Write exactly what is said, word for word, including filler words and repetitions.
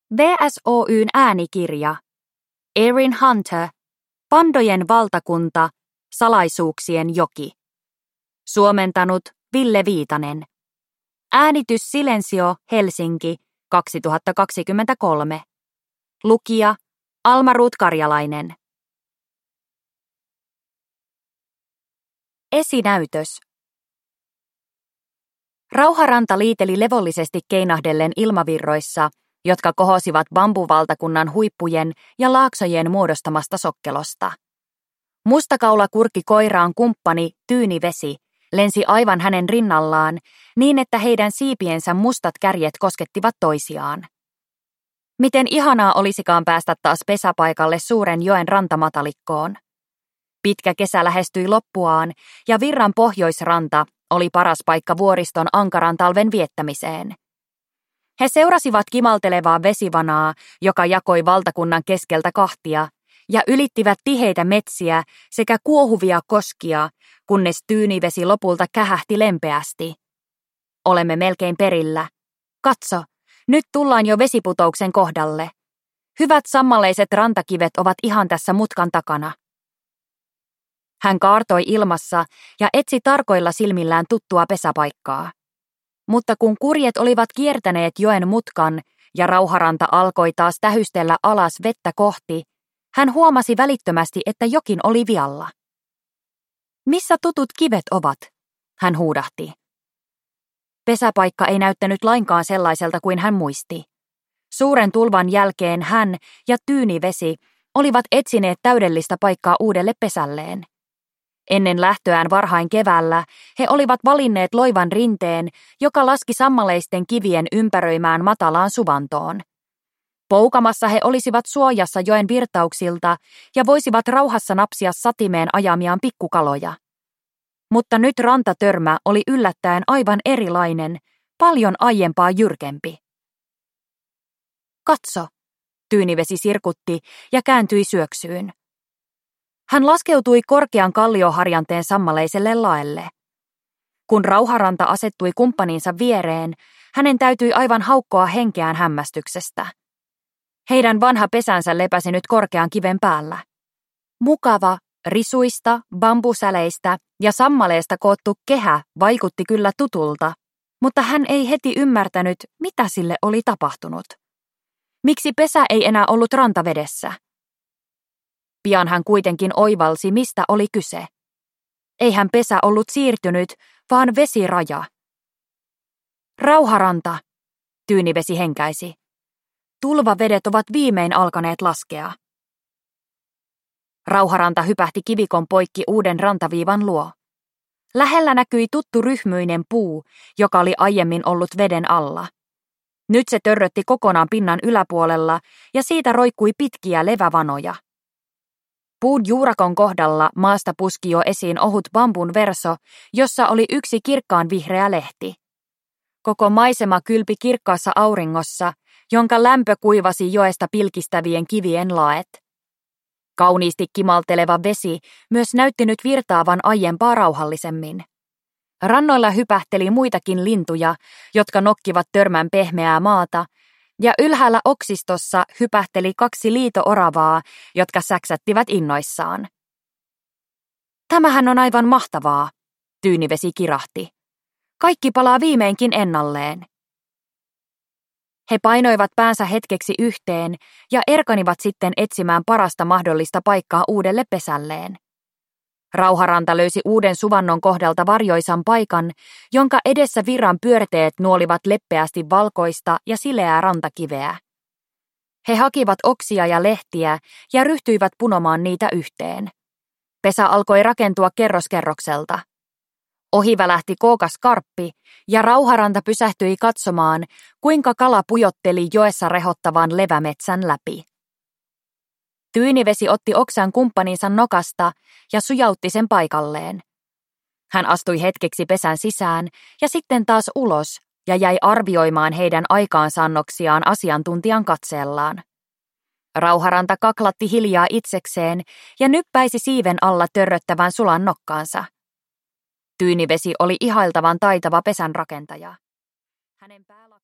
V S Oy:n äänikirja. Erin Hunter. Pandojen valtakunta. Salaisuuksien joki. Suomentanut Ville Viitanen. Äänitys Silensio, Helsinki, kaksituhattakaksikymmentäkolme. Lukija Alma-Ruut Karjalainen. Esinäytös. Rauharanta liiteli levollisesti keinahdellen ilmavirroissa, jotka kohosivat bambuvaltakunnan huippujen ja laaksojen muodostamasta sokkelosta. Mustakaula kurki koiraan kumppani Tyynivesi lensi aivan hänen rinnallaan niin, että heidän siipiensä mustat kärjet koskettivat toisiaan. Miten ihanaa olisikaan päästä taas pesäpaikalle suuren joen rantamatalikkoon. Pitkä kesä lähestyi loppuaan ja virran pohjoisranta oli paras paikka vuoriston ankaran talven viettämiseen. He seurasivat kimaltelevaa vesivanaa, joka jakoi valtakunnan keskeltä kahtia, ja ylittivät tiheitä metsiä sekä kuohuvia koskia, kunnes Tyynivesi lopulta kähähti lempeästi. Olemme melkein perillä. Katso, nyt tullaan jo vesiputouksen kohdalle. Hyvät sammaleiset rantakivet ovat ihan tässä mutkan takana. Hän kaartoi ilmassa ja etsi tarkoilla silmillään tuttua pesäpaikkaa. Mutta kun kurjet olivat kiertäneet joen mutkan ja Rauharanta alkoi taas tähystellä alas vettä kohti, hän huomasi välittömästi, että jokin oli vialla. Missä tutut kivet ovat? Hän huudahti. Pesäpaikka ei näyttänyt lainkaan sellaiselta kuin hän muisti. Suuren tulvan jälkeen hän ja Tyynivesi olivat etsineet täydellistä paikkaa uudelle pesälleen. Ennen lähtöään varhain keväällä he olivat valinneet loivan rinteen, joka laski sammaleisten kivien ympäröimään matalaan suvantoon. Poukamassa he olisivat suojassa joen virtauksilta ja voisivat rauhassa napsia satimeen ajamiaan pikkukaloja. Mutta nyt rantatörmä oli yllättäen aivan erilainen, paljon aiempaa jyrkempi. Katso, Tyynivesi sirkutti ja kääntyi syöksyyn. Hän laskeutui korkean kallioharjanteen sammaleiselle laelle. Kun Rauharanta asettui kumppaninsa viereen, hänen täytyi aivan haukkoa henkeään hämmästyksestä. Heidän vanha pesänsä lepäsi nyt korkean kiven päällä. Mukava, risuista, bambusäleistä ja sammaleesta koottu kehä vaikutti kyllä tutulta, mutta hän ei heti ymmärtänyt, mitä sille oli tapahtunut. Miksi pesä ei enää ollut rantavedessä? Pian hän kuitenkin oivalsi, mistä oli kyse. Eihän pesä ollut siirtynyt, vaan vesiraja. Rauharanta, Tyynivesi henkäisi. Tulvavedet ovat viimein alkaneet laskea. Rauharanta hypähti kivikon poikki uuden rantaviivan luo. Lähellä näkyi tuttu ryhmyinen puu, joka oli aiemmin ollut veden alla. Nyt se törrötti kokonaan pinnan yläpuolella ja siitä roikkui pitkiä levävanoja. Puun juurakon kohdalla maasta puski jo esiin ohut bambun verso, jossa oli yksi kirkkaan vihreä lehti. Koko maisema kylpi kirkkaassa auringossa, jonka lämpö kuivasi joesta pilkistävien kivien laet. Kauniisti kimalteleva vesi myös näytti nyt virtaavan aiempaa rauhallisemmin. Rannoilla hypähteli muitakin lintuja, jotka nokkivat törmän pehmeää maata, ja ylhäällä oksistossa hypähteli kaksi liito-oravaa, jotka säksättivät innoissaan. Tämähän on aivan mahtavaa, Tyynivesi kirahti. Kaikki palaa viimeinkin ennalleen. He painoivat päänsä hetkeksi yhteen ja erkanivat sitten etsimään parasta mahdollista paikkaa uudelle pesälleen. Rauharanta löysi uuden suvannon kohdalta varjoisan paikan, jonka edessä virran pyörteet nuolivat leppeästi valkoista ja sileää rantakiveä. He hakivat oksia ja lehtiä ja ryhtyivät punomaan niitä yhteen. Pesä alkoi rakentua kerroskerrokselta. Ohi välähti kookas karppi ja Rauharanta pysähtyi katsomaan, kuinka kala pujotteli joessa rehottavan levämetsän läpi. Tyynivesi otti oksan kumppaninsa nokasta ja sujautti sen paikalleen. Hän astui hetkeksi pesän sisään ja sitten taas ulos ja jäi arvioimaan heidän aikaansaannoksiaan asiantuntijan katseellaan. Rauharanta kaklatti hiljaa itsekseen ja nyppäisi siiven alla törröttävän sulan nokkaansa. Tyynivesi oli ihailtavan taitava pesänrakentaja. Hänen päällä